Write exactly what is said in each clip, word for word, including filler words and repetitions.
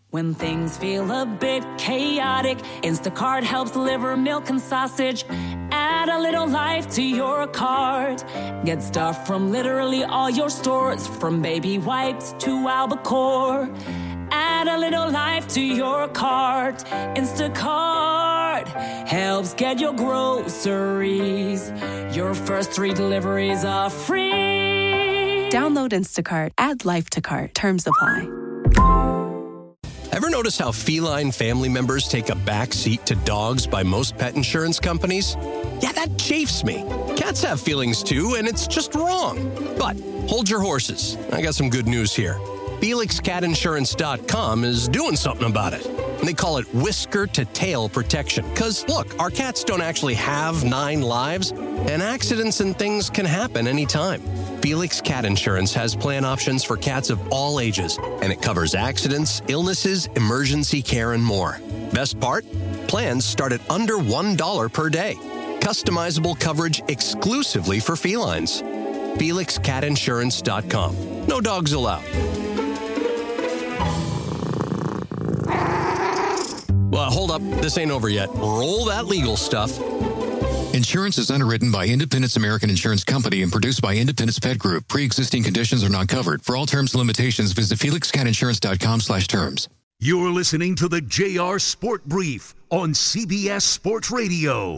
When things feel a bit chaotic, Instacart helps deliver milk and sausage. Add a little life to your cart. Get stuff from literally all your stores, from baby wipes to albacore. Add a little life to your cart. Instacart helps get your groceries. Your first three deliveries are free. Download Instacart. Add life to cart. Terms apply. Ever notice how feline family members take a back seat to dogs by most pet insurance companies? Yeah, that chafes me. Cats have feelings too, and it's just wrong. But hold your horses. I got some good news here. Felix Cat Insurance dot com is doing something about it. And they call it whisker-to-tail protection. Because, look, our cats don't actually have nine lives, and accidents and things can happen anytime. Felix Cat Insurance has plan options for cats of all ages, and it covers accidents, illnesses, emergency care, and more. Best part? Plans start at under one dollar per day. Customizable coverage exclusively for felines. Felix Cat Insurance dot com. No dogs allowed. Well, hold up. This ain't over yet. Roll that legal stuff. Insurance is underwritten by Independence American Insurance Company and produced by Independence Pet Group. Pre-existing conditions are not covered. For all terms and limitations, visit felix cat insurance dot com slash terms. You're listening to the J R Sport Brief on C B S Sports Radio.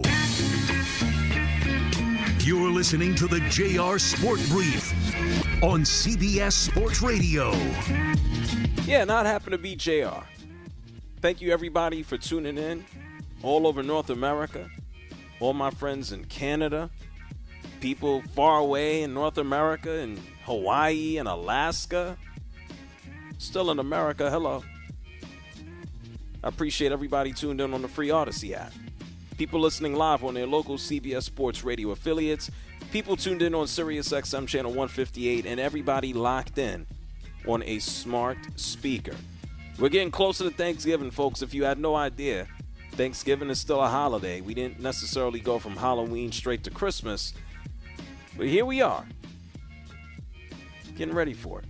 You're listening to the J R Sport Brief on C B S Sports Radio. Yeah, not happen to be J R. Thank you, everybody, for tuning in all over North America. All my friends in Canada, people far away in North America, in Hawaii and Alaska. Still in America, hello. I appreciate everybody tuned in on the free Odyssey app. People listening live on their local C B S Sports Radio affiliates. People tuned in on Sirius X M channel one fifty-eight, and everybody locked in on a smart speaker. We're getting closer to Thanksgiving, folks. If you had no idea, Thanksgiving is still a holiday. We didn't necessarily go from Halloween straight to Christmas, but here we are, getting ready for it.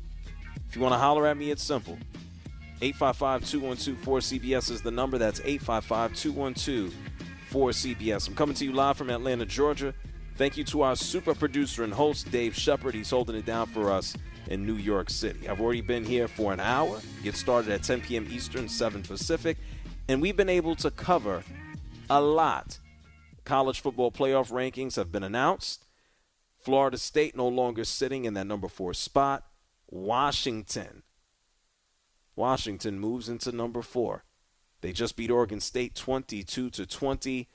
If you want to holler at me, it's simple. eight five five, two one two, four C B S is the number. That's eight five five, two one two, four C B S. I'm coming to you live from Atlanta, Georgia. Thank you to our super producer and host, Dave Shepard. He's holding it down for us in New York City. I've already been here for an hour. Get started at ten p.m. Eastern, seven Pacific. And we've been able to cover a lot. College football playoff rankings have been announced. Florida State no longer sitting in that number four spot. Washington. Washington moves into number four. They just beat Oregon State twenty-two to twenty.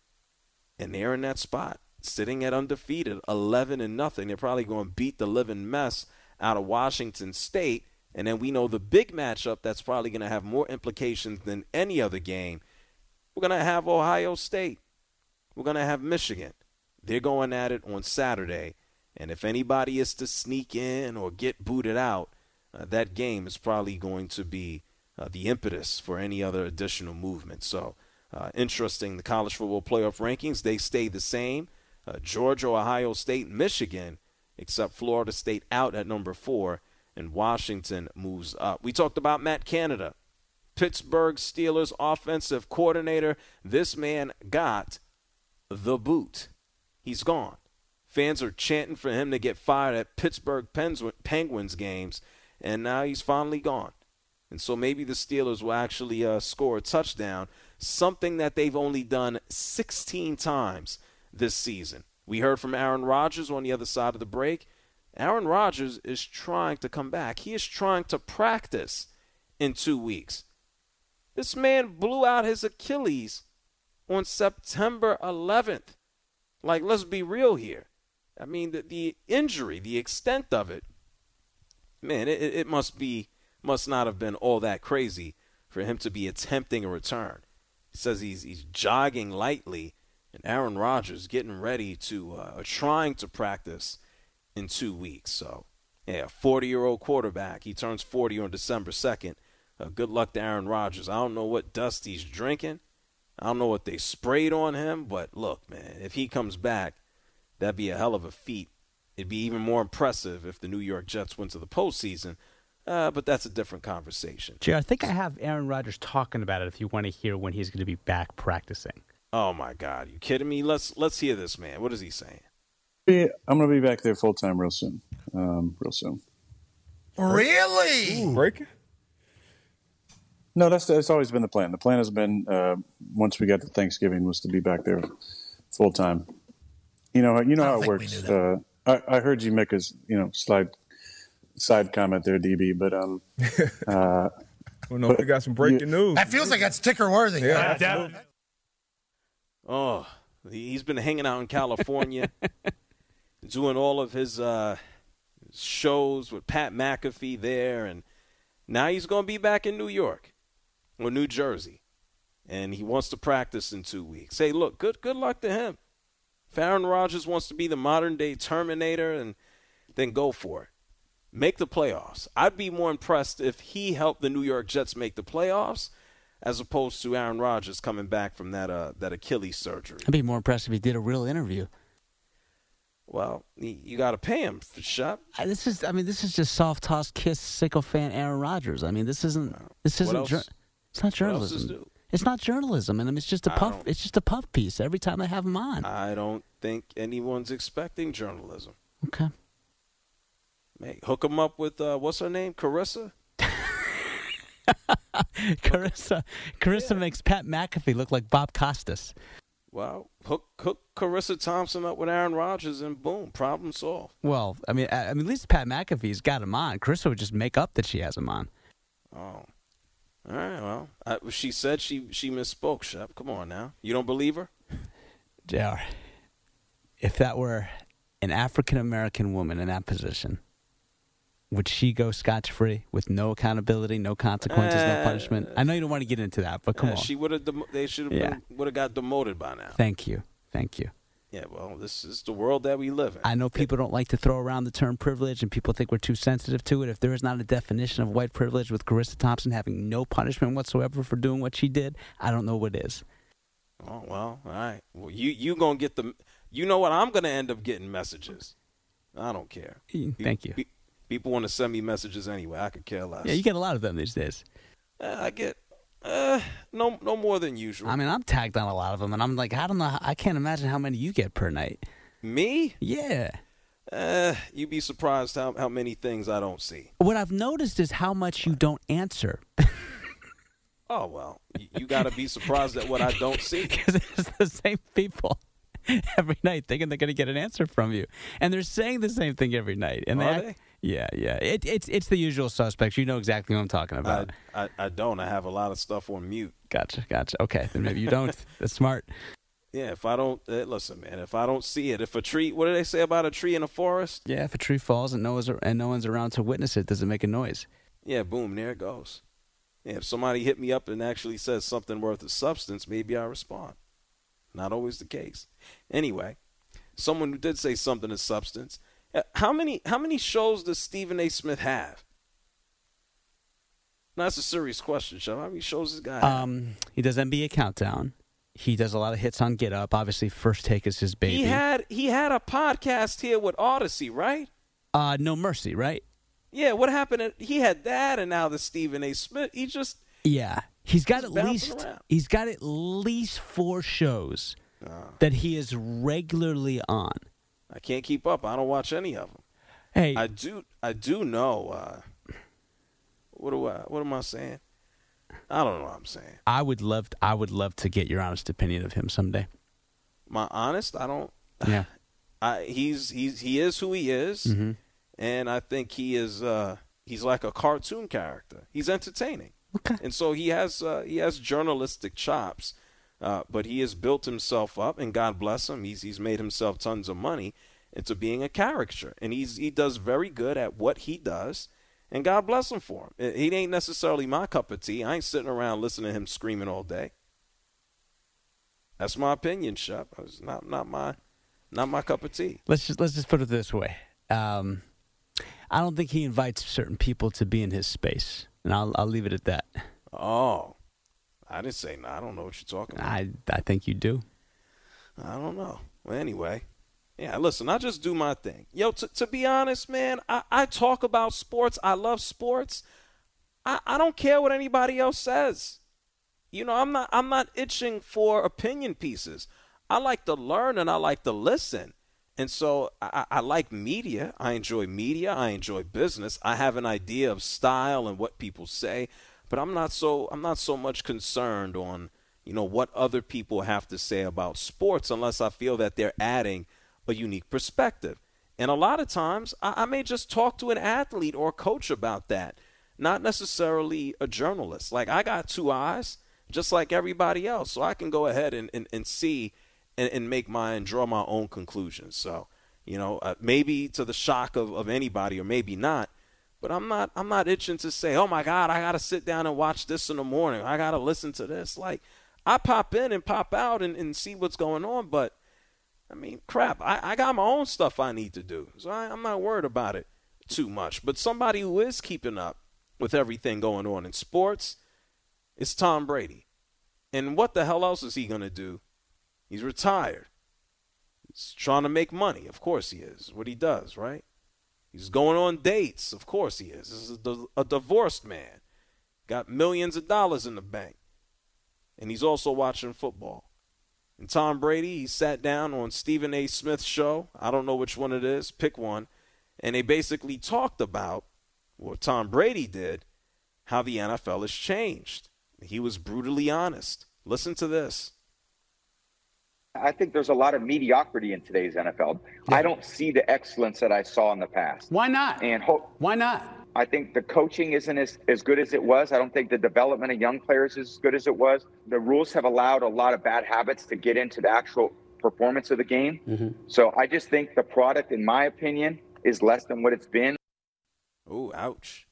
And they're in that spot, sitting at undefeated, eleven and nothing. They're probably going to beat the living mess out of Washington State. And then we know the big matchup that's probably going to have more implications than any other game. We're going to have Ohio State. We're going to have Michigan. They're going at it on Saturday. And if anybody is to sneak in or get booted out, uh, that game is probably going to be uh, the impetus for any other additional movement. So uh, interesting, the college football playoff rankings, they stay the same. Uh, Georgia, Ohio State, Michigan, except Florida State out at number four. And Washington moves up. We talked about Matt Canada, Pittsburgh Steelers offensive coordinator. This man got the boot. He's gone. Fans are chanting for him to get fired at Pittsburgh Penguins games, and now he's finally gone. And so maybe the Steelers will actually uh, score a touchdown, something that they've only done sixteen times this season. We heard from Aaron Rodgers on the other side of the break. Aaron Rodgers is trying to come back. He is trying to practice in two weeks. This man blew out his Achilles on September eleventh. Like, let's be real here. I mean, the, the injury, the extent of it, man, it, it must be, must not have been all that crazy for him to be attempting a return. He says he's he's jogging lightly, and Aaron Rodgers getting ready to, uh, trying to practice in two weeks. So, yeah, forty-year-old quarterback. He turns forty on December second. Uh, good luck to Aaron Rodgers. I don't know what dust he's drinking. I don't know what they sprayed on him. But, look, man, if he comes back, that'd be a hell of a feat. It'd be even more impressive if the New York Jets went to the postseason. Uh, but that's a different conversation. Jay, I think I have Aaron Rodgers talking about it if you want to hear when he's going to be back practicing. Oh, my God. You kidding me? Let's let's hear this, man. What is he saying? Yeah, I'm going to be back there full time real soon. Um, real soon. Really? Breaking? No, that's that's always been the plan. The plan has been uh, once we got to Thanksgiving was to be back there full time. You know, you know how it works. Uh, I, I heard you make a you know slide side comment there, D B, but um, uh, well, no, we got some breaking you, news. That feels like that's ticker worthy. Yeah, yeah. Oh, he's been hanging out in California, doing all of his uh, shows with Pat McAfee there, and now he's going to be back in New York or New Jersey, and he wants to practice in two weeks. Hey, look, good good luck to him. If Aaron Rodgers wants to be the modern-day Terminator, and then go for it. Make the playoffs. I'd be more impressed if he helped the New York Jets make the playoffs as opposed to Aaron Rodgers coming back from that uh, that Achilles surgery. I'd be more impressed if he did a real interview. Well, you got to pay him for shot. I, this is, I mean, this is just soft toss kiss sycophant Aaron Rodgers. I mean, this isn't, this What isn't, else? jur- it's not What else is journalism. new? It's not journalism, and I mean, it's just a I puff. don't- It's just a puff piece every time they have him on. I don't think anyone's expecting journalism. Okay. Hey, hook him up with, uh, what's her name, Carissa? Carissa, Carissa makes Pat McAfee look like Bob Costas. Well, hook hook Carissa Thompson up with Aaron Rodgers, and boom, problem solved. Well, I mean, I, I mean, at least Pat McAfee's got him on. Carissa would just make up that she has him on. Oh. All right, well, I, she said she, she misspoke, Shep. Come on now. You don't believe her? J R, if that were an African-American woman in that position, would she go scotch-free with no accountability, no consequences, Uh, no punishment? I know you don't want to get into that, but come Yeah, on. She would have. Dem- they should have Yeah. been. Would have got demoted by now. Thank you. Thank you. Yeah. Well, this is the world that we live in. I know people don't like to throw around the term privilege, and people think we're too sensitive to it. If there is not a definition of white privilege with Carissa Thompson having no punishment whatsoever for doing what she did, I don't know what is. Oh well. All right. Well, you you gonna get the. You know what? I'm gonna end up getting messages. I don't care. Thank you. Pe- People want to send me messages anyway. I could care less. Yeah, you get a lot of them these days. Uh, I get uh, no no more than usual. I mean, I'm tagged on a lot of them, and I'm like, I don't know. I can't imagine how many you get per night. Me? Yeah. Uh, you'd be surprised how, how many things I don't see. What I've noticed is how much you don't answer. Oh, well, you, you got to be surprised at what I don't see. Because it's the same people every night thinking they're going to get an answer from you. And they're saying the same thing every night. And Are act- they? Yeah, yeah. It, it's it's the usual suspects. You know exactly what I'm talking about. I, I, I don't. I have a lot of stuff on mute. Gotcha, gotcha. Okay, then maybe you don't. That's smart. Yeah, if I don't, uh, listen, man, if I don't see it, if a tree, what do they say about a tree in a forest? Yeah, if a tree falls and no one's, and no one's around to witness it, does it make a noise? Yeah, boom, there it goes. Yeah, if somebody hit me up and actually says something worth of substance, maybe I respond. Not always the case. Anyway, someone who did say something of substance. Uh, How many how many shows does Stephen A. Smith have? No, that's a serious question, Sean. How many shows this guy have? Um, he does N B A Countdown. He does a lot of hits on Get Up. Obviously, First Take is his baby. He had he had a podcast here with Odyssey, right? uh, No Mercy, right? Yeah, what happened? He had that, and now the Stephen A. Smith. He just Yeah, he's got Just at bouncing least around. he's got at least four shows that he is regularly on. I can't keep up. I don't watch any of them. Hey, I do I do know. Uh, what do I? What am I saying? I don't know what I'm saying. I would love to, I would love to get your honest opinion of him someday. My honest, I don't. Yeah. I he's he's he is who he is, Mm-hmm. and I think he is. Uh, he's like a cartoon character. He's entertaining, Okay. and so he has uh, he has journalistic chops. Uh, but he has built himself up, and God bless him. He's he's made himself tons of money into being a caricature, and he's he does very good at what he does. And God bless him for him. He ain't necessarily my cup of tea. I ain't sitting around listening to him screaming all day. That's my opinion, Shep. It's not not my not my cup of tea. Let's just let's just put it this way. Um, I don't think he invites certain people to be in his space, and I'll I'll leave it at that. Oh, I didn't say no. I don't know what you're talking about. I I think you do. I don't know. Well, anyway, Yeah, listen, I just do my thing. Yo, t- to be honest, man, I, I talk about sports. I love sports. I, I don't care what anybody else says. You know, I'm not I'm not itching for opinion pieces. I like to learn and I like to listen. And so I, I like media. I enjoy media. I enjoy business. I have an idea of style and what people say, but I'm not so I'm not so much concerned on, you know, what other people have to say about sports unless I feel that they're adding a unique perspective. And a lot of times I, I may just talk to an athlete or a coach about that, not necessarily a journalist. Like, I got two eyes just like everybody else, so I can go ahead and, and, and see and, and make my and draw my own conclusions. So, you know, uh, maybe to the shock of, of anybody or maybe not, but I'm not I'm not itching to say, oh, my God, I got to sit down and watch this in the morning. I got to listen to this. Like, I pop in and pop out and, and see what's going on, but I mean, crap, I, I got my own stuff I need to do, so I, I'm not worried about it too much. But somebody who is keeping up with everything going on in sports is Tom Brady. And what the hell else is he going to do? He's retired. He's trying to make money. Of course he is. What he does, right? He's going on dates. Of course he is. This is a, a divorced man. Got millions of dollars in the bank. And he's also watching football. And Tom Brady, he sat down on Stephen A. Smith's show. I don't know which one it is. Pick one. And they basically talked about what Tom Brady did, how the N F L has changed. He was brutally honest. Listen to this. I think there's a lot of mediocrity in today's N F L. Yeah. I don't see the excellence that I saw in the past. Why not? And ho- Why not? I think the coaching isn't as, as good as it was. I don't think the development of young players is as good as it was. The rules have allowed a lot of bad habits to get into the actual performance of the game. Mm-hmm. So I just think the product, in my opinion, is less than what it's been. Oh, ouch.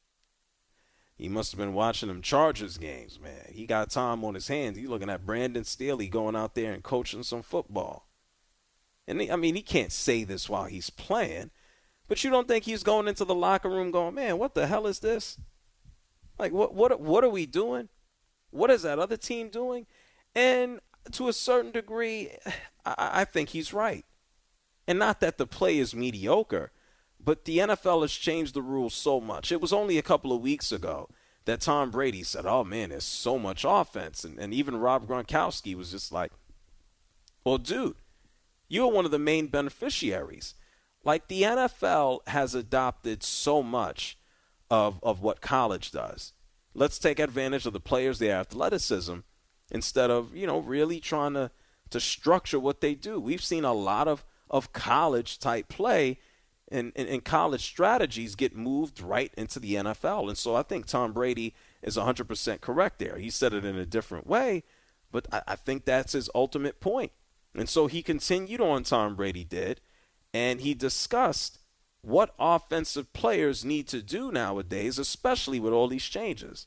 He must have been watching them Chargers games, man. He got time on his hands. He's looking at Brandon Staley going out there and coaching some football. And, he, I mean, he can't say this while he's playing. But you don't think he's going into the locker room going, man, what the hell is this? Like, what what what are we doing? What is that other team doing? And to a certain degree, I, I think he's right. And not that the play is mediocre, but the N F L has changed the rules so much. It was only a couple of weeks ago that Tom Brady said, oh, man, there's so much offense. And, and even Rob Gronkowski was just like, well, dude, you're one of the main beneficiaries. Like, the N F L has adopted so much of of what college does. Let's take advantage of the players, their athleticism, instead of, you know, really trying to, to structure what they do. We've seen a lot of, of college-type play and, and, and college strategies get moved right into the N F L. And so I think Tom Brady is one hundred percent correct there. He said it in a different way, but I, I think that's his ultimate point. And so he continued on, Tom Brady did, and he discussed what offensive players need to do nowadays, especially with all these changes.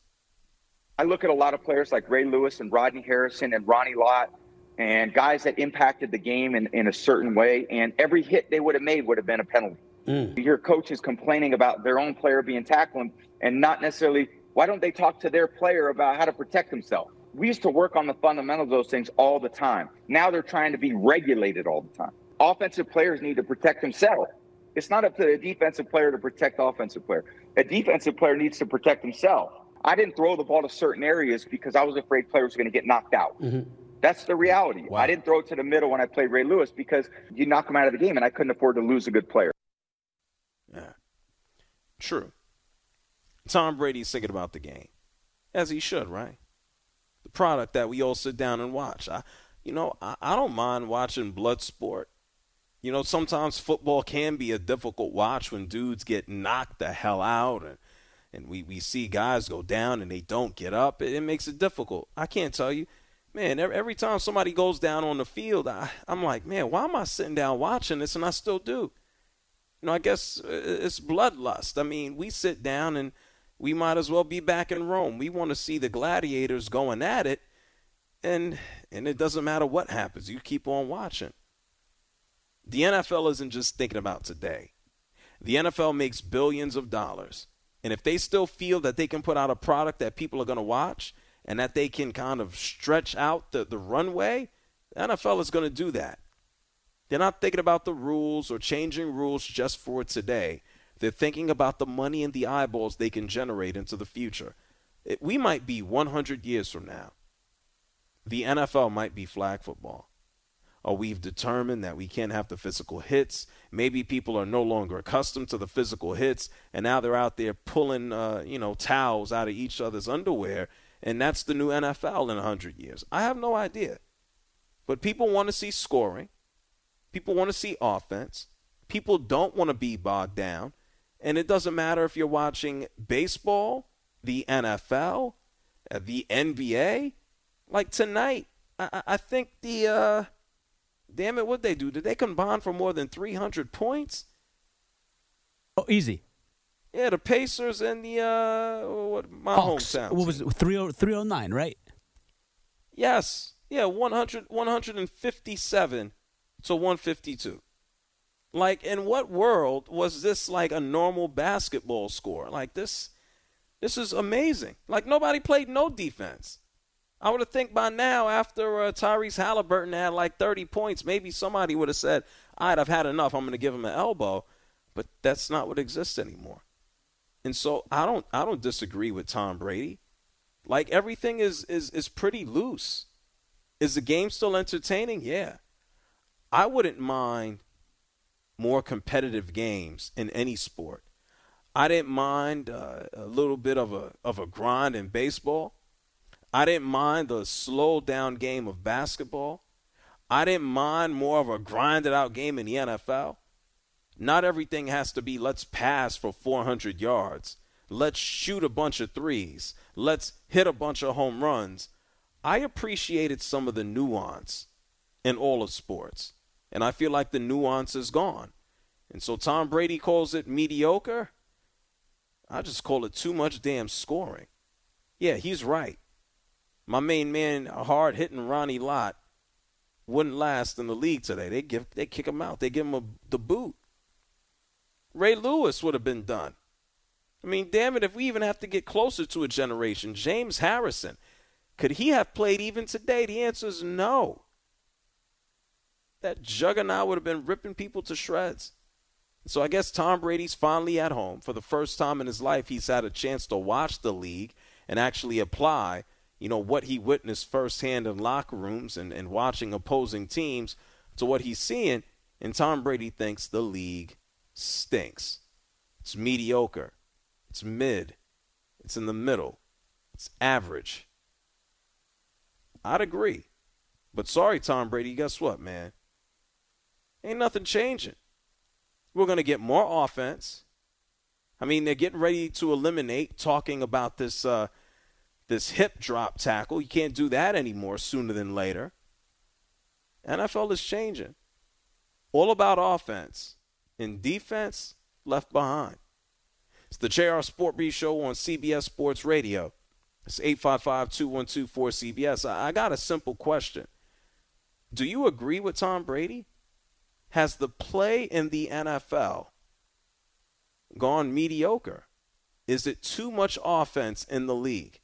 I look at a lot of players like Ray Lewis and Rodney Harrison and Ronnie Lott and guys that impacted the game in, in a certain way, and every hit they would have made would have been a penalty. Mm. You hear coaches complaining about their own player being tackled and not necessarily, why don't they talk to their player about how to protect himself? We used to work on the fundamentals of those things all the time. Now they're trying to be regulated all the time. Offensive players need to protect themselves. It's not up to the defensive player to protect the offensive player. A defensive player needs to protect himself. I didn't throw the ball to certain areas because I was afraid players were going to get knocked out. Mm-hmm. That's the reality. Wow. I didn't throw it to the middle when I played Ray Lewis because you knock him out of the game, and I couldn't afford to lose a good player. Yeah, true. Tom Brady's thinking about the game, as he should, right? The product that we all sit down and watch. I, you know, I, I don't mind watching blood sport. You know, sometimes football can be a difficult watch when dudes get knocked the hell out and, and we, we see guys go down and they don't get up. It, it makes it difficult. I can't tell you. Man, every, every time somebody goes down on the field, I, I'm like, man, why am I sitting down watching this? And I still do. You know, I guess it's bloodlust. I mean, we sit down and we might as well be back in Rome. We want to see the gladiators going at it, and and it doesn't matter what happens. You keep on watching. The N F L isn't just thinking about today. The N F L makes billions of dollars. And if they still feel that they can put out a product that people are going to watch and that they can kind of stretch out the, the runway, the N F L is going to do that. They're not thinking about the rules or changing rules just for today. They're thinking about the money and the eyeballs they can generate into the future. It, we might be one hundred years from now. The N F L might be flag football. Or we've determined that we can't have the physical hits. Maybe people are no longer accustomed to the physical hits, and now they're out there pulling, uh, you know, towels out of each other's underwear, and that's the new N F L in one hundred years. I have no idea. But people want to see scoring. People want to see offense. People don't want to be bogged down. And it doesn't matter if you're watching baseball, the N F L, uh, the N B A. Like tonight, I, I think the, uh, damn it, what'd they do? Did they combine for more than three hundred points? Oh, easy. Yeah, the Pacers and the, uh, what, my Hawks. hometown. What was it? three oh nine, right? Yes. Yeah, one hundred, one fifty-seven to one fifty-two. Like, in what world was this like a normal basketball score? Like, this this is amazing. Like, nobody played no defense. I would have think by now, after uh, Tyrese Halliburton had like thirty points, maybe somebody would have said, all right, I've had enough. I'm going to give him an elbow. But that's not what exists anymore. And so I don't I don't disagree with Tom Brady. Like, everything is is is pretty loose. Is the game still entertaining? Yeah. I wouldn't mind more competitive games in any sport. I didn't mind uh, a little bit of a of a grind in baseball. I didn't mind the slow down game of basketball. I didn't mind more of a grinded out game in the N F L. Not everything has to be let's pass for four hundred yards. Let's shoot a bunch of threes. Let's hit a bunch of home runs. I appreciated some of the nuance in all of sports. And I feel like the nuance is gone. And so Tom Brady calls it mediocre. I just call it too much damn scoring. Yeah, he's right. My main man, hard-hitting Ronnie Lott, wouldn't last in the league today. They give, they kick him out. They give him a, the boot. Ray Lewis would have been done. I mean, damn it, if we even have to get closer to a generation, James Harrison, could he have played even today? The answer is no. That juggernaut would have been ripping people to shreds. So I guess Tom Brady's finally at home. For the first time in his life, he's had a chance to watch the league and actually apply, you know, what he witnessed firsthand in locker rooms and, and watching opposing teams to what he's seeing. And Tom Brady thinks the league stinks. It's mediocre. It's mid. It's in the middle. It's average. I'd agree. But sorry, Tom Brady, guess what, man? Ain't nothing changing. We're going to get more offense. I mean, they're getting ready to eliminate talking about this uh, this hip drop tackle. You can't do that anymore sooner than later. N F L is changing. All about offense. And defense, left behind. It's the J R Sport Brief Show on C B S Sports Radio. It's eight five five, two one two, four C B S. I got a simple question. Do you agree with Tom Brady? Has the play in the N F L gone mediocre? Is it too much offense in the league?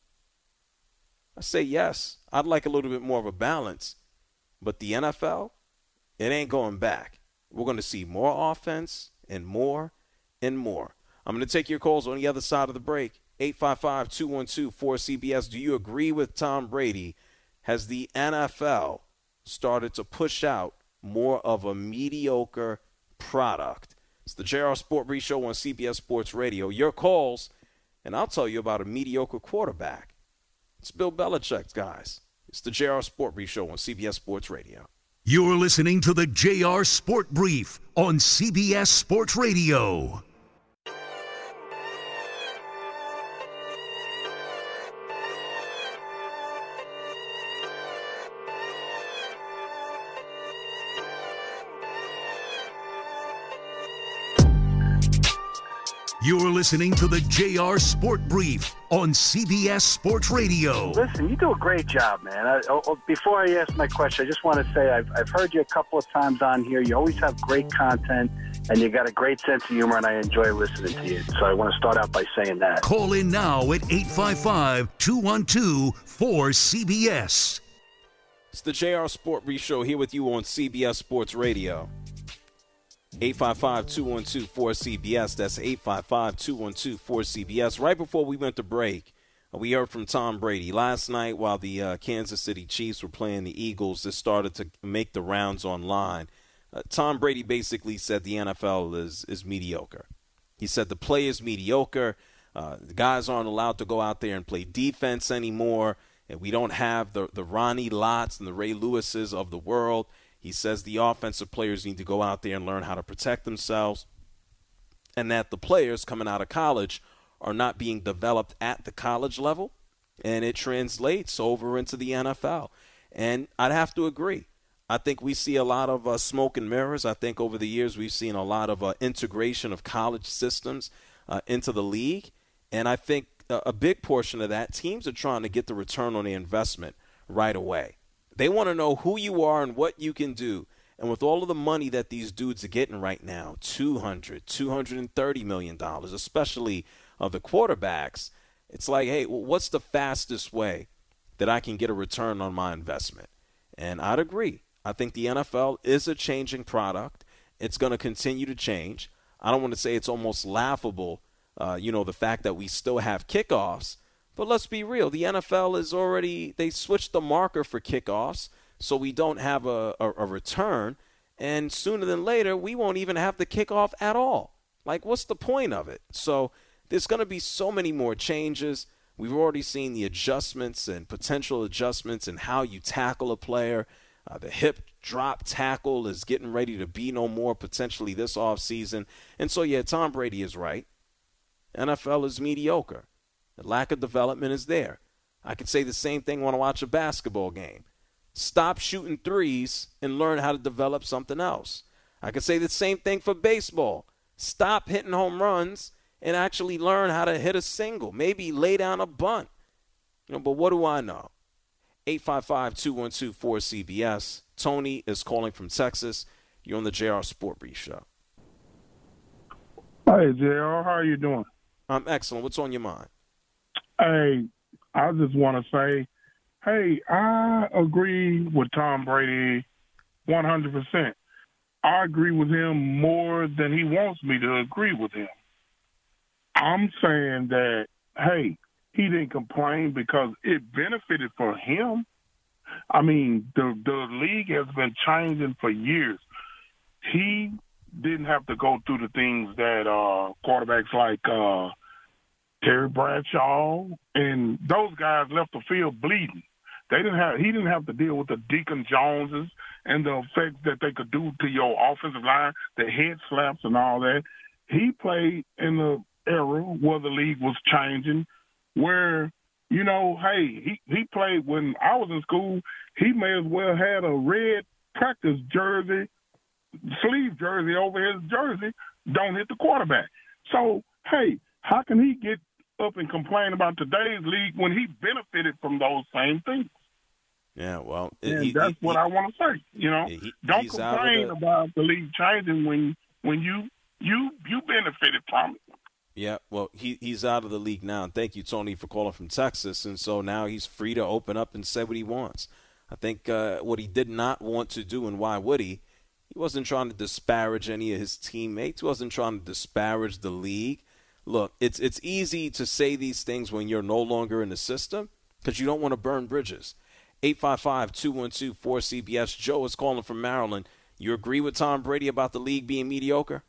I say yes. I'd like a little bit more of a balance. But the N F L, it ain't going back. We're going to see more offense and more and more. I'm going to take your calls on the other side of the break. eight five five, two one two, four C B S. Do you agree with Tom Brady? Has the N F L started to push out more of a mediocre product? It's the J R Sport Brief Show on C B S Sports Radio. Your calls, and I'll tell you about a mediocre quarterback. It's Bill Belichick, guys. It's the J R Sport Brief Show on C B S Sports Radio. You're listening to the J R Sport Brief on C B S Sports Radio. You're listening to the J R Sport Brief on C B S Sports Radio. Listen, you do a great job, man. I, oh, before I ask my question, I just want to say I've, I've heard you a couple of times on here. You always have great content, and you got a great sense of humor, and I enjoy listening to you. So I want to start out by saying that. Call in now at eight five five, two one two, four C B S. It's the J R Sport Brief Show here with you on C B S Sports Radio. eight five five, two one two, four C B S. That's eight five five, two one two, four C B S. Right before we went to break, we heard from Tom Brady. Last night while the uh, Kansas City Chiefs were playing the Eagles, this started to make the rounds online. Uh, Tom Brady basically said the N F L is, is mediocre. He said the play is mediocre. Uh, the guys aren't allowed to go out there and play defense anymore. And we don't have the, the Ronnie Lotts and the Ray Lewises of the world. He says the offensive players need to go out there and learn how to protect themselves. And that the players coming out of college are not being developed at the college level. And it translates over into the N F L. And I'd have to agree. I think we see a lot of uh, smoke and mirrors. I think over the years we've seen a lot of uh, integration of college systems uh, into the league. And I think a big portion of that, teams are trying to get the return on the investment right away. They want to know who you are and what you can do. And with all of the money that these dudes are getting right now, two hundred, two hundred thirty million dollars, especially of the quarterbacks, it's like, hey, well, what's the fastest way that I can get a return on my investment? And I'd agree. I think the N F L is a changing product. It's going to continue to change. I don't want to say it's almost laughable, Uh, you know, the fact that we still have kickoffs. But let's be real. The N F L is already – they switched the marker for kickoffs, so we don't have a, a, a return. And sooner than later, we won't even have the kickoff at all. Like, what's the point of it? So there's going to be so many more changes. We've already seen the adjustments and potential adjustments in how you tackle a player. Uh, the hip drop tackle is getting ready to be no more potentially this offseason. And so, yeah, Tom Brady is right. N F L is mediocre. The lack of development is there. I could say the same thing when I watch a basketball game. Stop shooting threes and learn how to develop something else. I could say the same thing for baseball. Stop hitting home runs and actually learn how to hit a single. Maybe lay down a bunt. You know, but what do I know? eight five five, two one two, four C B S. Tony is calling from Texas. You're on the J R Sport Brief Show. Hey, J R, how are you doing? I'm excellent. What's on your mind? Hey, I just want to say, hey, I agree with Tom Brady one hundred percent. I agree with him more than he wants me to agree with him. I'm saying that, hey, he didn't complain because it benefited for him. I mean, the the league has been changing for years. He didn't have to go through the things that uh, quarterbacks like uh, Terry Bradshaw and those guys left the field bleeding. They didn't have. He didn't have to deal with the Deacon Joneses and the effects that they could do to your offensive line, the head slaps and all that. He played in the era where the league was changing, where, you know, hey, he, he played when I was in school. He may as well had a red practice jersey, sleeve jersey over his jersey, don't hit the quarterback. So, hey, how can he get up and complain about today's league when he benefited from those same things? Yeah, well, and he, that's he, what he, I want to say. You know, he, don't he's complain the, about the league changing when when you you you benefited from it. Yeah, well, he he's out of the league now. And thank you, Tony, for calling from Texas. And so now he's free to open up and say what he wants. I think uh, what he did not want to do, and why would he? He wasn't trying to disparage any of his teammates. He wasn't trying to disparage the league. Look, it's it's easy to say these things when you're no longer in the system because you don't want to burn bridges. eight five five, two one two, four C B S. Joe is calling from Maryland. You agree with Tom Brady about the league being mediocre?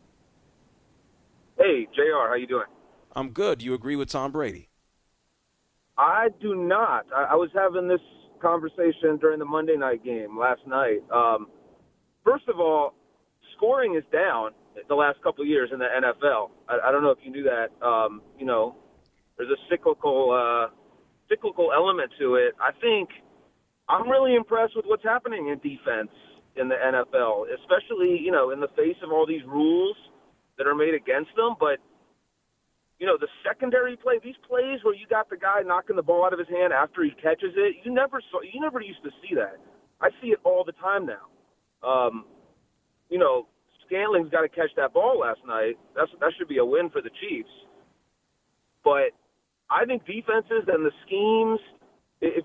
Hey, J R, how you doing? I'm good. You agree with Tom Brady? I do not. I, I was having this conversation during the Monday night game last night. Um, first of all, scoring is down the last couple of years in the N F L. I, I don't know if you knew that. Um, you know, there's a cyclical uh, cyclical element to it. I think I'm really impressed with what's happening in defense in the N F L, especially, you know, in the face of all these rules that are made against them. But, you know, the secondary play, these plays where you got the guy knocking the ball out of his hand after he catches it, you never saw, you never used to see that. I see it all the time now. Um, you know, Scanling's got to catch that ball last night. That's that should be a win for the Chiefs. But I think defenses and the schemes, if you're a fan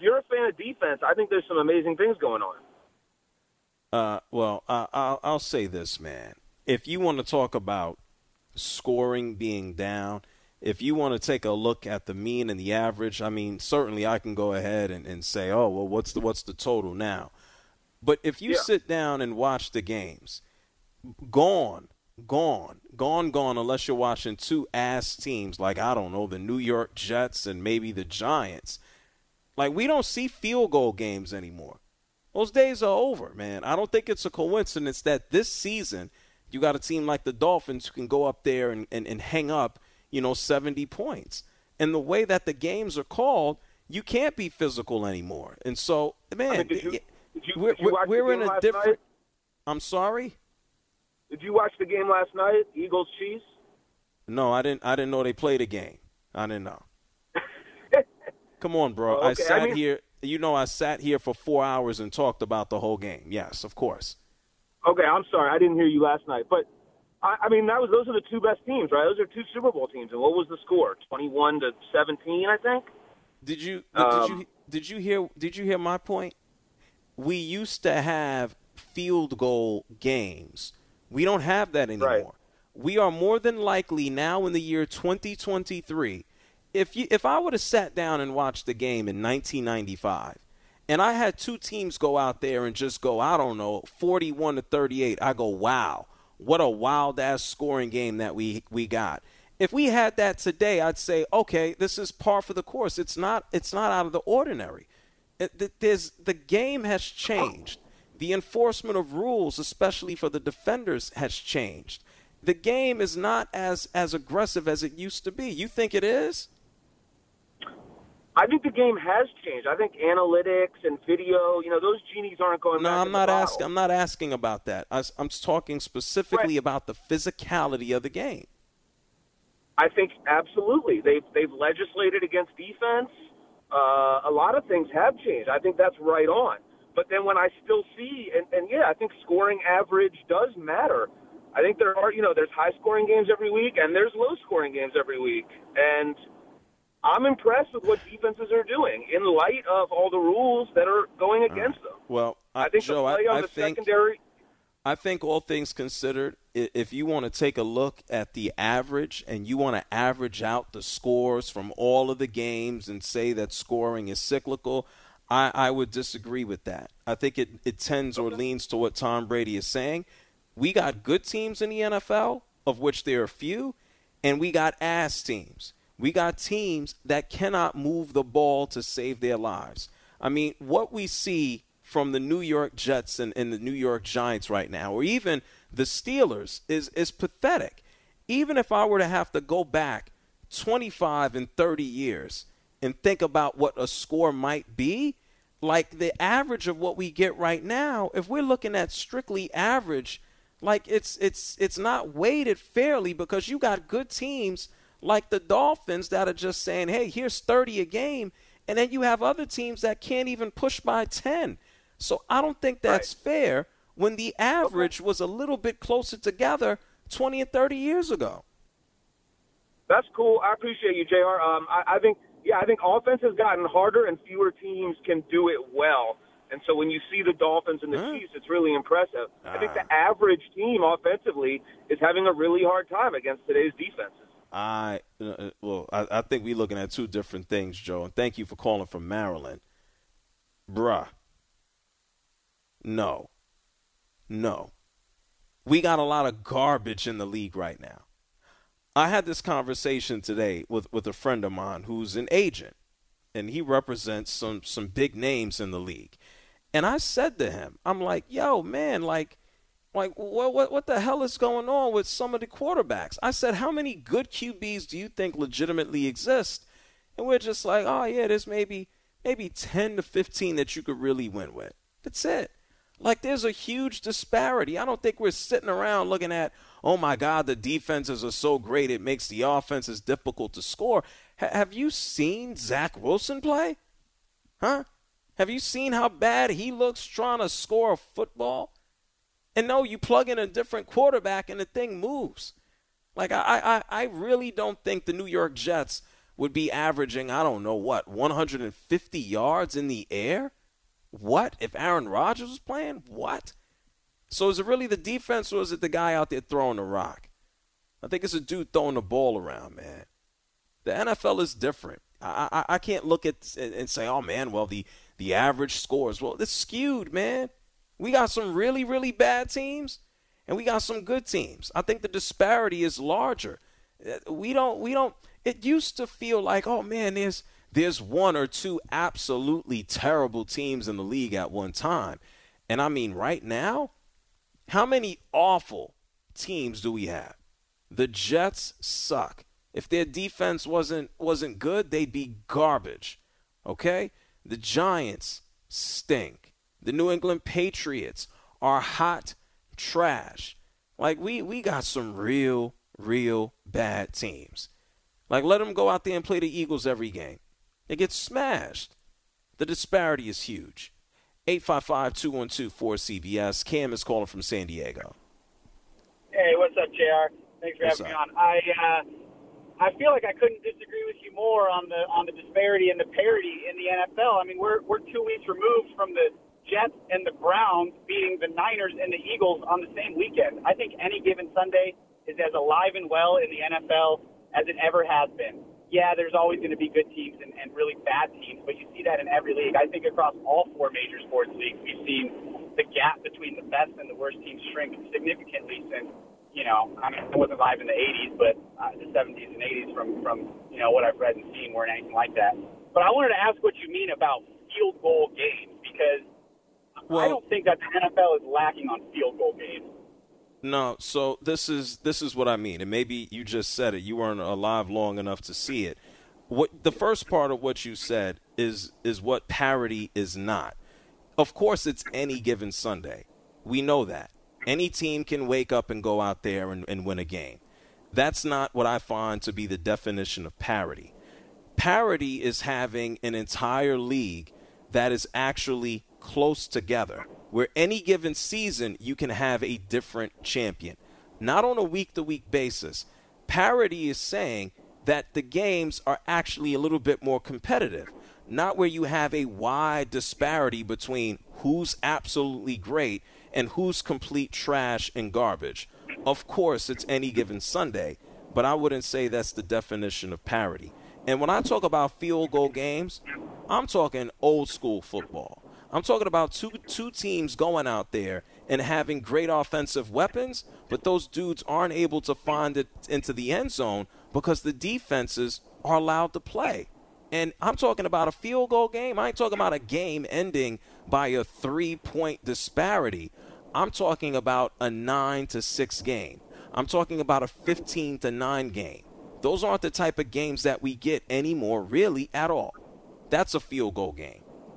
Atlanta defense, I think there's some amazing things going on. Uh, well, uh, I'll, I'll say this, man. If you want to talk about scoring being down, if you want to take a look at the mean and the average, I mean, certainly I can go ahead and, and say, oh, well, what's the what's the total now? But if you Yeah. sit down and watch the games, gone, gone, gone, gone, unless you're watching two ass teams like, I don't know, the New York Jets and maybe the Giants. Like, we don't see field goal games anymore. Those days are over, man. I don't think it's a coincidence that this season you got a team like the Dolphins who can go up there and, and, and hang up, you know, seventy points. And the way that the games are called, you can't be physical anymore. And so, man, I mean, did you, did you, we're, did you watch we're the in game a last different night? – I'm sorry? Did you watch the game last night, Eagles Chiefs? No, I didn't I didn't know they played a game. I didn't know. Come on, bro. Oh, okay. I sat I mean, here – you know I sat here for four hours and talked about the whole game. Yes, of course. Okay, I'm sorry. I didn't hear you last night. But, I, I mean, that was those are the two best teams, right? Those are two Super Bowl teams. And what was the score? twenty-one to seventeen, I think? Did you Um, did you did you hear did you hear my point? We used to have field goal games. We don't have that anymore. Right. We are more than likely now in the year twenty twenty-three. If you if I would have sat down and watched the game in nineteen ninety-five and I had two teams go out there and just go, I don't know, forty-one to thirty-eight, I go, wow, what a wild ass scoring game that we we got. If we had that today, I'd say, okay, this is par for the course. It's not it's not out of the ordinary. It, there's the game has changed. The enforcement of rules, especially for the defenders, has changed. The game is not as as aggressive as it used to be. You think it is? I think the game has changed. I think analytics and video, you know, those genies aren't going No, back I'm in not the bottle. asking. I'm not asking about that. I, I'm talking specifically about the physicality of the game. I think absolutely. They've they've legislated against defense. Uh, a lot of things have changed. I think that's right on. But then when I still see, and, and yeah, I think scoring average does matter. I think there are, you know, there's high scoring games every week and there's low scoring games every week. And I'm impressed with what defenses are doing in light of all the rules that are going against them. Well, I, I think Joe, the play I, on I the think secondary. I think all things considered, i- if you want to take a look at the average and you want to average out the scores from all of the games and say that scoring is cyclical, I, I would disagree with that. I think it, it tends or leans to what Tom Brady is saying. We got good teams in the N F L, of which there are few, and we got ass teams. We got teams that cannot move the ball to save their lives. I mean, what we see from the New York Jets and, and the New York Giants right now, or even the Steelers, is, is pathetic. Even if I were to have to go back twenty-five and thirty years and think about what a score might be, like the average of what we get right now, if we're looking at strictly average, like it's it's it's not weighted fairly because you got good teams like the Dolphins that are just saying, hey, here's thirty a game, and then you have other teams that can't even push by ten. So I don't think that's right. fair when the average was a little bit closer together twenty and thirty years ago. That's cool. I appreciate you, J R. Um, I, I think, yeah, I think offense has gotten harder and fewer teams can do it well. And so when you see the Dolphins and the huh? Chiefs, it's really impressive. Uh, I think the average team offensively is having a really hard time against today's defenses. I uh, well, I, I think we're looking at two different things, Joe. And thank you for calling from Maryland, bruh. No, no, we got a lot of garbage in the league right now. I had this conversation today with, with a friend of mine who's an agent, and he represents some some big names in the league. And I said to him, I'm like, yo, man, like. Like, what, what what the hell is going on with some of the quarterbacks? I said, how many good Q Bs do you think legitimately exist? And we're just like, oh, yeah, there's maybe maybe ten to fifteen that you could really win with. That's it. Like, there's a huge disparity. I don't think we're sitting around looking at, oh, my God, the defenses are so great it makes the offenses difficult to score. H- have you seen Zach Wilson play? Huh? Have you seen how bad he looks trying to score a football? And no, you plug in a different quarterback and the thing moves. Like, I, I, I really don't think the New York Jets would be averaging, I don't know what, one hundred fifty yards in the air? What? If Aaron Rodgers was playing? What? So is it really the defense or is it the guy out there throwing the rock? I think it's a dude throwing the ball around, man. The N F L is different. I I, I can't look at and say, oh, man, well, the, the average scores. Well, it's skewed, man. We got some really, really bad teams, and we got some good teams. I think the disparity is larger. We don't, we don't, it used to feel like, oh, man, there's, there's one or two absolutely terrible teams in the league at one time. And I mean, right now, how many awful teams do we have? The Jets suck. If their defense wasn't wasn't good, they'd be garbage. Okay? The Giants stink. The New England Patriots are hot trash. Like, we, we got some real, real bad teams. Like, let them go out there and play the Eagles every game. They get smashed. The disparity is huge. eight five five, two one two, four C B S. Cam is calling from San Diego. Hey, what's up, J R? Thanks for What's having up? me on. I uh, I feel like I couldn't disagree with you more on the on the disparity and the parity in the N F L. I mean, we're we're two weeks removed from the Jets and the Browns beating the Niners and the Eagles on the same weekend. I think any given Sunday is as alive and well in the N F L as it ever has been. Yeah, there's always going to be good teams and, and really bad teams, but you see that in every league. I think across all four major sports leagues, we've seen the gap between the best and the worst teams shrink significantly since, you know, I mean, I wasn't alive in the eighties, but uh, the seventies and eighties from, from, you know, what I've read and seen weren't anything like that. But I wanted to ask what you mean about field goal games, because well, I don't think that the N F L is lacking on field goal games. No, so this is this is what I mean, and maybe you just said it. You weren't alive long enough to see it. What the first part of what you said is is what parity is not. Of course, it's any given Sunday. We know that. Any team can wake up and go out there and, and win a game. That's not what I find to be the definition of parity. Parity is having an entire league that is actually close together, where any given season you can have a different champion, not on a week-to-week basis. Parity is saying that the games are actually a little bit more competitive, not where you have a wide disparity between who's absolutely great and who's complete trash and garbage. Of course, it's any given Sunday, but I wouldn't say that's the definition of parity. And when I talk about field goal games, I'm talking old school football. I'm talking about two two teams going out there and having great offensive weapons, but those dudes aren't able to find it into the end zone because the defenses are allowed to play. And I'm talking about a field goal game. I ain't talking about a game ending by a three-point disparity. I'm talking about a nine to six game. I'm talking about a fifteen to nine game. Those aren't the type of games that we get anymore, really, at all. That's a field goal game.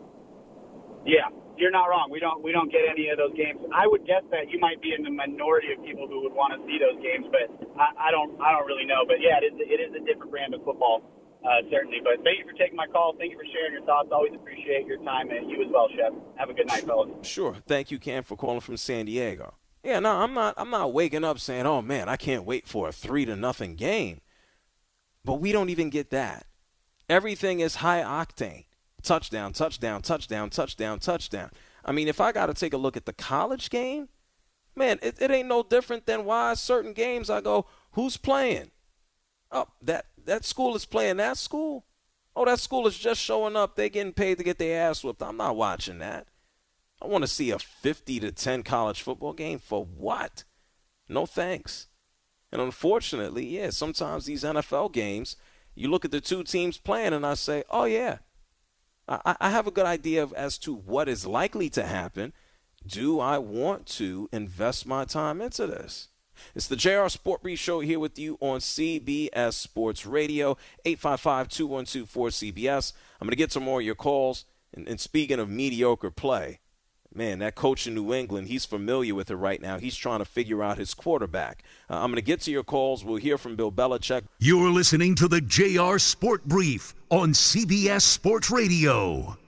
Yeah, you're not wrong. We don't we don't get any of those games. I would guess that you might be in the minority of people who would want to see those games, but I, I don't I don't really know. But yeah, it is it is a different brand of football, uh, certainly. But thank you for taking my call. Thank you for sharing your thoughts. Always appreciate your time, and you as well, Chef. Have a good night, fellas. Sure. Thank you, Cam, for calling from San Diego. Yeah, no, I'm not I'm not waking up saying, oh man, I can't wait for a three to nothing game. But we don't even get that. Everything is high octane. Touchdown, touchdown, touchdown, touchdown, touchdown. I mean, if I got to take a look at the college game, man, it, it ain't no different than why certain games I go, who's playing? Oh, that, that school is playing that school? Oh, that school is just showing up. They're getting paid to get their ass whooped. I'm not watching that. I want to see a fifty to ten college football game for what? No thanks. And unfortunately, yeah, sometimes these N F L games, you look at the two teams playing and I say, oh, yeah. I, I have a good idea of as to what is likely to happen. Do I want to invest my time into this? It's the J R Sport Brief Show here with you on C B S Sports Radio, eight five five, two one two, four C B S. I'm going to get some more of your calls. And, and speaking of mediocre play, man, that coach in New England, he's familiar with it right now. He's trying to figure out his quarterback. Uh, I'm going to get to your calls. We'll hear from Bill Belichick. You're listening to the J R Sport Brief on C B S Sports Radio.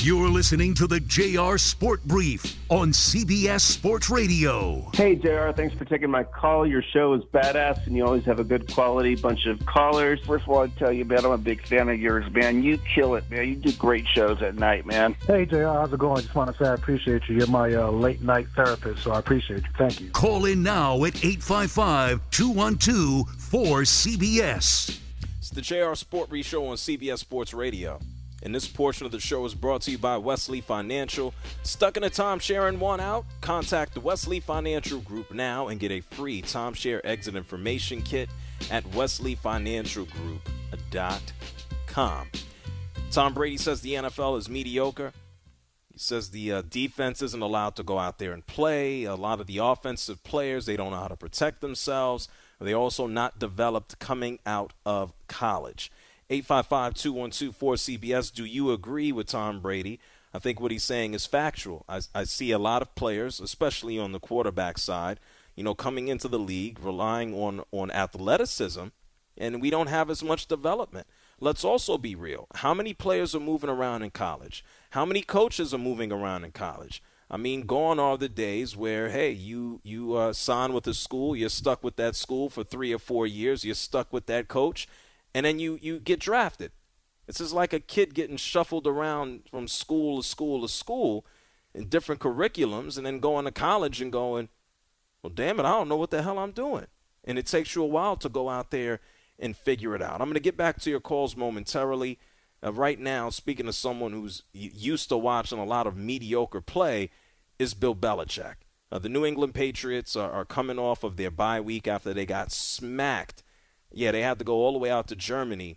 You're listening to the J R Sport Brief on C B S Sports Radio. Hey, J R, thanks for taking my call. Your show is badass, and you always have a good quality bunch of callers. First of all, I'd tell you, man, I'm a big fan of yours, man. You kill it, man. You do great shows at night, man. Hey, J R, how's it going? I just want to say I appreciate you. You're my uh, late-night therapist, so I appreciate you. Thank you. Call in now at eight five five, two one two, four C B S. It's the J R Sport Brief Show on C B S Sports Radio. And this portion of the show is brought to you by Wesley Financial. Stuck in a timeshare and want out? Contact the Wesley Financial Group now and get a free timeshare exit information kit at wesley financial group dot com. Tom Brady says the N F L is mediocre. He says the uh, defense isn't allowed to go out there and play. A lot of the offensive players, they don't know how to protect themselves. They're also not developed coming out of college. eight five five, two one two, four C B S. Do you agree with Tom Brady? I think what he's saying is factual. I, I see a lot of players, especially on the quarterback side, you know, coming into the league, relying on, on athleticism, and we don't have as much development. Let's also be real. How many players are moving around in college? How many coaches are moving around in college? I mean, gone are the days where, hey, you, you uh, sign with a school, you're stuck with that school for three or four years, you're stuck with that coach, and then you, you get drafted. This is like a kid getting shuffled around from school to school to school in different curriculums and then going to college and going, well, damn it, I don't know what the hell I'm doing. And it takes you a while to go out there and figure it out. I'm going to get back to your calls momentarily. Uh, right now, speaking to someone who's used to watching a lot of mediocre play, is Bill Belichick. Uh, the New England Patriots are, are coming off of their bye week after they got smacked. Yeah, they had to go all the way out to Germany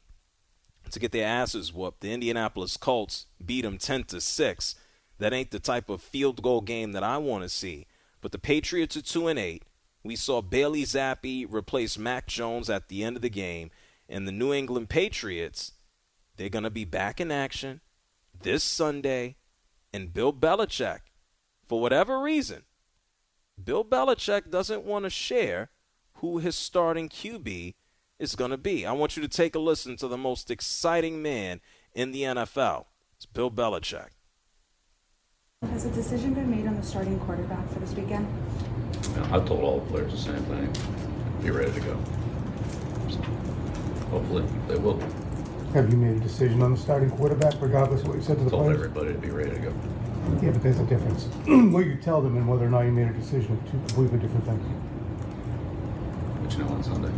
to get their asses whooped. The Indianapolis Colts beat them ten to six. That ain't the type of field goal game that I want to see. But the Patriots are two and eight. We saw Bailey Zappi replace Mac Jones at the end of the game. And the New England Patriots, they're going to be back in action this Sunday. And Bill Belichick, for whatever reason, Bill Belichick doesn't want to share who his starting Q B is going to be. I want you to take a listen to the most exciting man in the N F L. It's Bill Belichick. Has a decision been made on the starting quarterback for this weekend? I've told all the players the same thing. Be ready to go. So hopefully they will. Have you made a decision on the starting quarterback, regardless of what you said to the told players? Everybody to be ready to go. Yeah, but there's a difference. What you tell them and whether or not you made a decision are two completely different things. But you know on Sunday.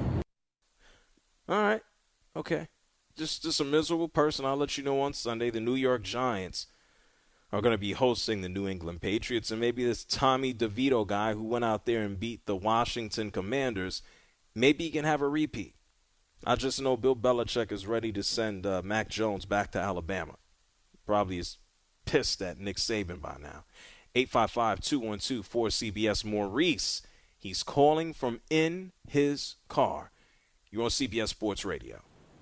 All right. Okay. Just just a miserable person. I'll let you know on Sunday. The New York Giants are going to be hosting the New England Patriots. And maybe this Tommy DeVito guy who went out there and beat the Washington Commanders, maybe he can have a repeat. I just know Bill Belichick is ready to send uh, Mac Jones back to Alabama. Probably is pissed at Nick Saban by now. eight five five, two one two, four C B S. Maurice, he's calling from in his car. You're on C B S Sports Radio.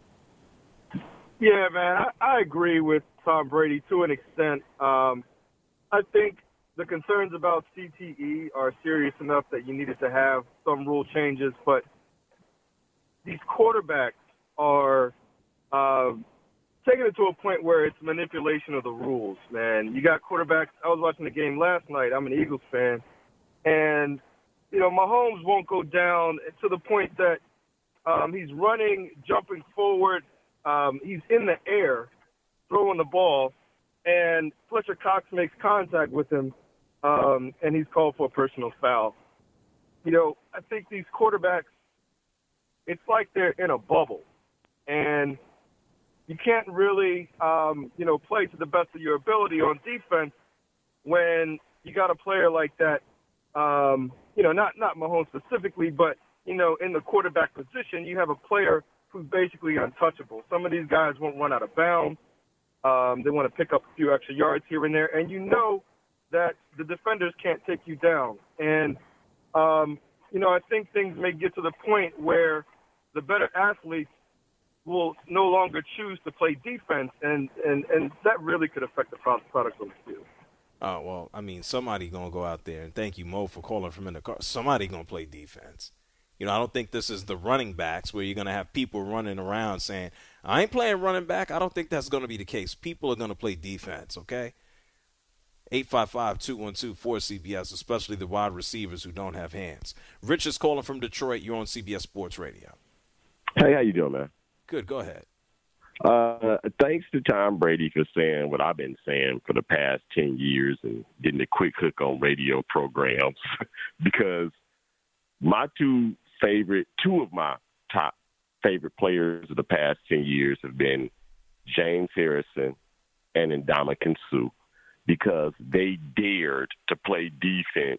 Yeah, man, I, I agree with Tom Brady to an extent. Um, I think the concerns about C T E are serious enough that you needed to have some rule changes, but these quarterbacks are uh, taking it to a point where it's manipulation of the rules, man. You got quarterbacks. I was watching the game last night. I'm an Eagles fan. And, you know, Mahomes won't go down to the point that um, he's running, jumping forward. Um, he's in the air, throwing the ball, and Fletcher Cox makes contact with him, um, and he's called for a personal foul. You know, I think these quarterbacks, it's like they're in a bubble, and you can't really, um, you know, play to the best of your ability on defense when you got a player like that, um, you know, not, not Mahomes specifically, but, you know, in the quarterback position, you have a player who's basically untouchable. Some of these guys won't run out of bounds. Um, they want to pick up a few extra yards here and there, and you know that the defenders can't take you down. And, um, you know, I think things may get to the point where the better athletes will no longer choose to play defense, and, and, and that really could affect the product on the field. Oh, well, I mean, somebody going to go out there, and thank you, Mo, for calling from in the car. Somebody going to play defense. You know, I don't think this is the running backs where you're going to have people running around saying, I ain't playing running back. I don't think that's going to be the case. People are going to play defense, okay? eight five five, two one two, four C B S, especially the wide receivers who don't have hands. Rich is calling from Detroit. You're on C B S Sports Radio. Hey, how you doing, man? Good. Go ahead. Uh, thanks to Tom Brady for saying what I've been saying for the past ten years and getting a quick hook on radio programs because my two favorite, two of my top favorite players of the past ten years have been James Harrison and Ndamukong Suh because they dared to play defense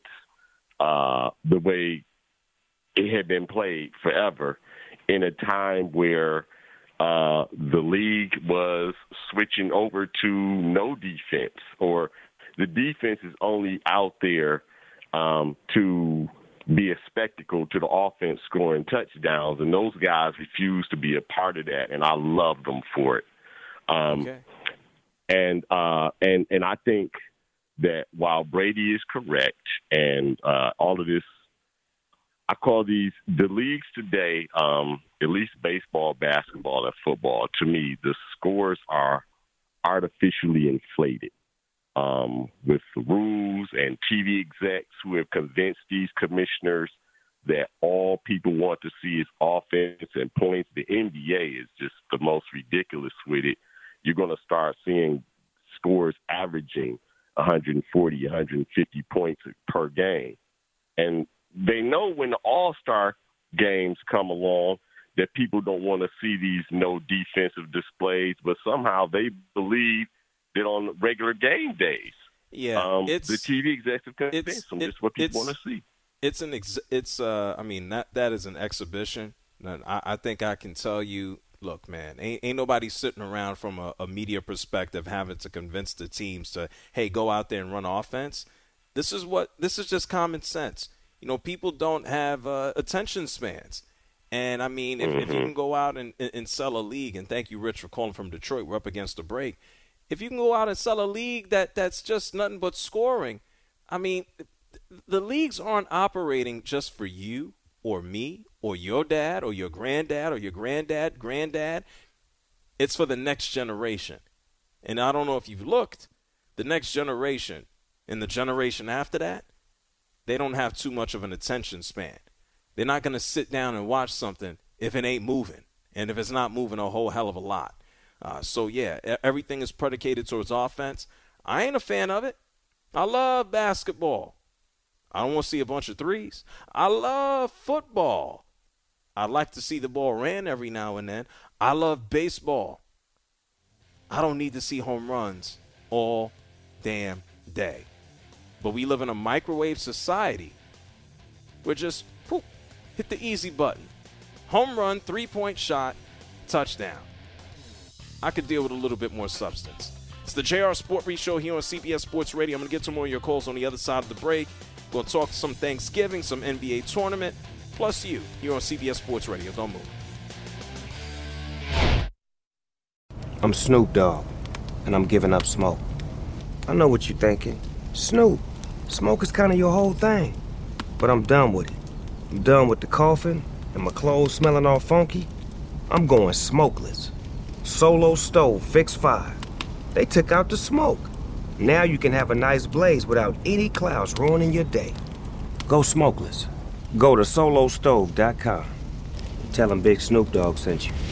uh, the way it had been played forever in a time where uh, the league was switching over to no defense, or the defense is only out there um, to be a spectacle to the offense scoring touchdowns, and those guys refused to be a part of that, and I love them for it. Um, okay. And uh, and and I think that while Brady is correct, and uh, all of this, I call these the leagues today, um, at least baseball, basketball, and football. To me, the scores are artificially inflated um, with the rules and T V execs who have convinced these commissioners that all people want to see is offense and points. The N B A is just the most ridiculous with it. You're going to start seeing scores averaging one forty, one fifty points per game. And they know when the all-star games come along that people don't want to see these no defensive displays, but somehow they believe that on regular game days, yeah, um, it's, the T V execs have convinced them it's what people want to see. It's an ex- it's uh I mean that that is an exhibition. And I, I think I can tell you, look, man, ain't, ain't nobody sitting around from a, a media perspective having to convince the teams to, hey, go out there and run offense. This is what this is just common sense. You know, people don't have uh, attention spans. And, I mean, if, mm-hmm. if you can go out and, and sell a league, and thank you, Rich, for calling from Detroit. We're up against the break. If you can go out and sell a league that, that's just nothing but scoring, I mean, the leagues aren't operating just for you or me or your dad or your granddad or your granddad, granddad. It's for the next generation. And I don't know if you've looked, the next generation and the generation after that, they don't have too much of an attention span. They're not going to sit down and watch something if it ain't moving, and if it's not moving a whole hell of a lot. Uh, so, yeah, everything is predicated towards offense. I ain't a fan of it. I love basketball. I don't want to see a bunch of threes. I love football. I like to see the ball ran every now and then. I love baseball. I don't need to see home runs all damn day. But we live in a microwave society. We're just, whoop, hit the easy button. Home run, three-point shot, touchdown. I could deal with a little bit more substance. It's the J R Sport Brief Show here on C B S Sports Radio. I'm going to get to more of your calls on the other side of the break. We're going to talk some Thanksgiving, some N B A tournament, plus you here on C B S Sports Radio. Don't move. I'm Snoop Dogg, and I'm giving up smoke. I know what you're thinking. Snoop, smoke is kind of your whole thing. But I'm done with it. I'm done with the coughing and my clothes smelling all funky. I'm going smokeless. Solo Stove Fix five. They took out the smoke. Now you can have a nice blaze without any clouds ruining your day. Go smokeless. Go to solo stove dot com. Tell them Big Snoop Dogg sent you.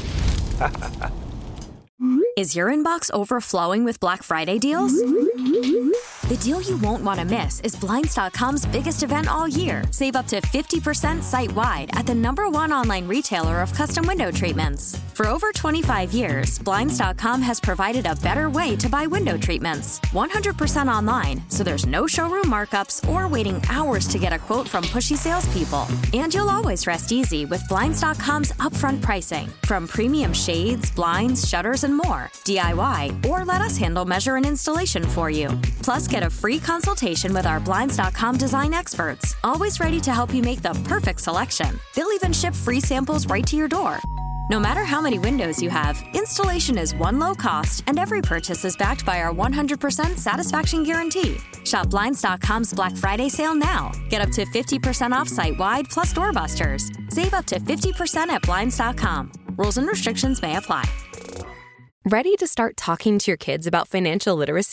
Is your inbox overflowing with Black Friday deals? The deal you won't want to miss is Blinds dot com's biggest event all year. Save up to fifty percent site-wide at the number one online retailer of custom window treatments. For over twenty-five years, Blinds dot com has provided a better way to buy window treatments. one hundred percent online, so there's no showroom markups or waiting hours to get a quote from pushy salespeople. And you'll always rest easy with Blinds dot com's upfront pricing. From premium shades, blinds, shutters, and more. D I Y, or let us handle measure and installation for you. Plus, get a free consultation with our Blinds dot com design experts, always ready to help you make the perfect selection. They'll even ship free samples right to your door. No matter how many windows you have, installation is one low cost, and every purchase is backed by our one hundred percent satisfaction guarantee. Shop Blinds dot com's Black Friday sale now. Get up to fifty percent off site-wide plus doorbusters. Save up to fifty percent at Blinds dot com. Rules and restrictions may apply. Ready to start talking to your kids about financial literacy?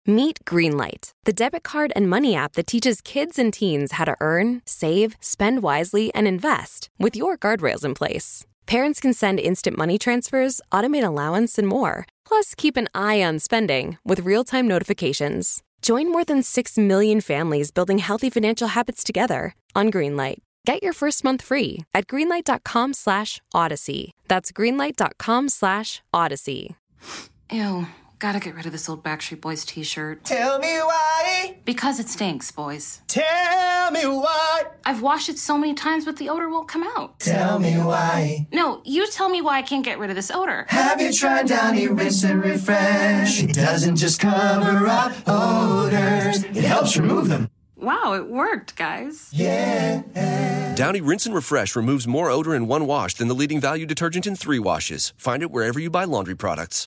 Meet Greenlight, the debit card and money app that teaches kids and teens how to earn, save, spend wisely, and invest with your guardrails in place. Parents can send instant money transfers, automate allowance, and more. Plus, keep an eye on spending with real-time notifications. Join more than six million families building healthy financial habits together on Greenlight. Get your first month free at greenlight.com slash odyssey. That's greenlight.com slash odyssey. Ew. Gotta get rid of this old Backstreet Boys t-shirt. Tell me why. Because it stinks, boys. Tell me why. I've washed it so many times, but the odor won't come out. Tell me why. No, you tell me why I can't get rid of this odor. Have you tried Downy Rinse and Refresh? It doesn't just cover up odors. It helps remove them. Wow, it worked, guys. Yeah. Downy Rinse and Refresh removes more odor in one wash than the leading value detergent in three washes. Find it wherever you buy laundry products.